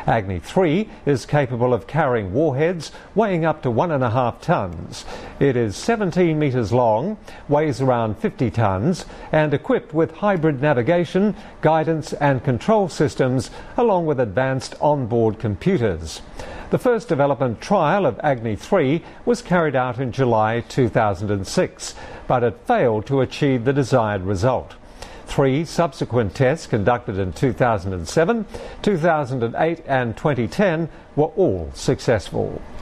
Agni 3 is capable of carrying warheads weighing up to 1.5 tonnes. It is 17 metres long, weighs around 50 tonnes, and equipped with hybrid navigation, guidance and control systems, along with advanced onboard computers. The first development trial of Agni 3 was carried out in July 2006, but it failed to achieve the desired result. 3 subsequent tests conducted in 2007, 2008 and 2010 were all successful.